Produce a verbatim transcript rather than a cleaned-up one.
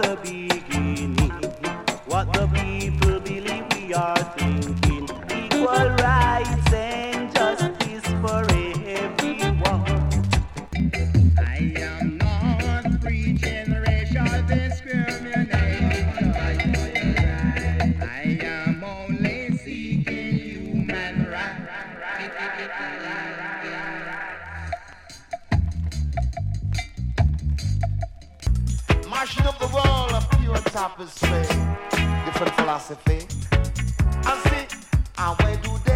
the beginning. What the people believe we are thinking. Equal rights and justice for everyone. I am not preaching racial discrimination. I am only seeking human rights. Mashing up the world of pure tapestry, different philosophy. And see, and where do